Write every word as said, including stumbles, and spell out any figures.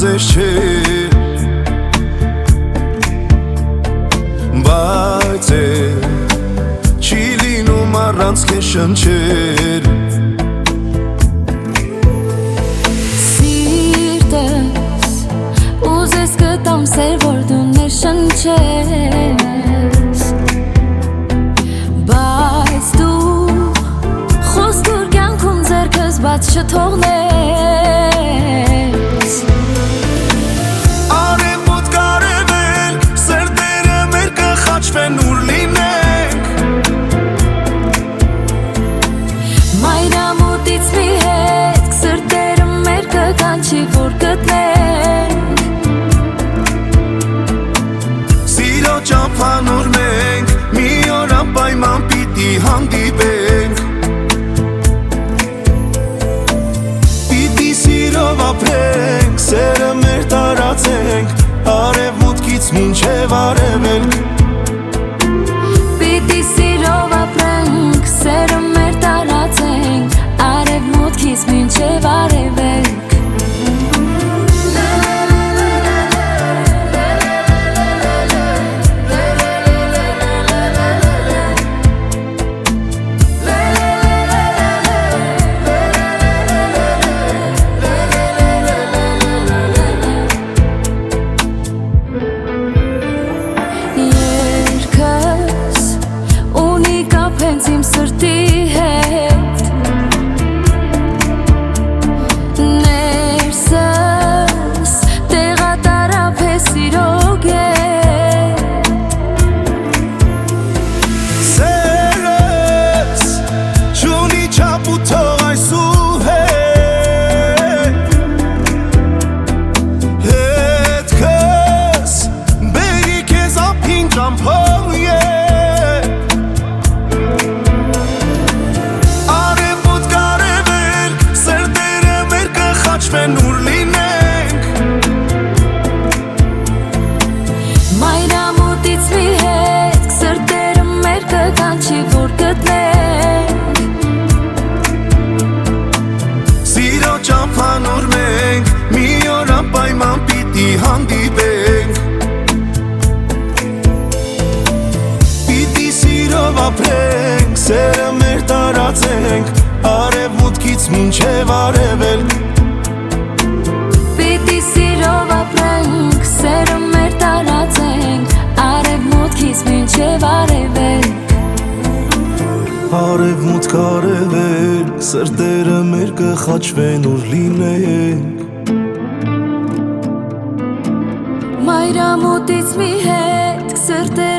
ձեզ չէ Բայց է չի լինում առանց քեզ շնչել Սիրտս ուզես կտամ սեր որ դու ներշնչես Բայց դու խոստուր կյանքում ձեռքս բաց չթողնես Արևոտ կարևել սրտերը մեր կխաչվեն ուր լինենք Մայրամուտից մի հետ սրտերը մեր կկանչի որ գտնենք Սիրո ճամփան ուր մենք մի օր անպայման պիտի հանդիպենք Պիտի սիրով ապրենք, սերը մեր տարածենք Արևմուտքից մինչև արևելք Պիտի սիրով ապրենք, սերը մեր տարածենք Արևմուտքից մինչև արևելք Հենց իմ սրտի հետ Ներսս տեղատարապ է սիրո գետ Սերս չունի չապ ու թող այս ու հետ Հետքս բերի քեզ ափին ճամփով ետ Ուր լինենք Մայրամուտից մի հետ սրտերը մեր կկանչի որ գտնենք Սիրո ճամփան ուր մենք մի օր անպայման պիտի հանդիպենք Պիտի սիրով ապրենք, սերը մեր տարածենք Արևմուտքից մինչև արևելք Պիտի սիրով ապրենք, սերը մեր տարածենք Արևմուտքից մինչև արևելք Արևմուտք արևելք, սրտերը մեր կխաչվեն ուր լինենք Մայրամուտից մի հետ սրտերը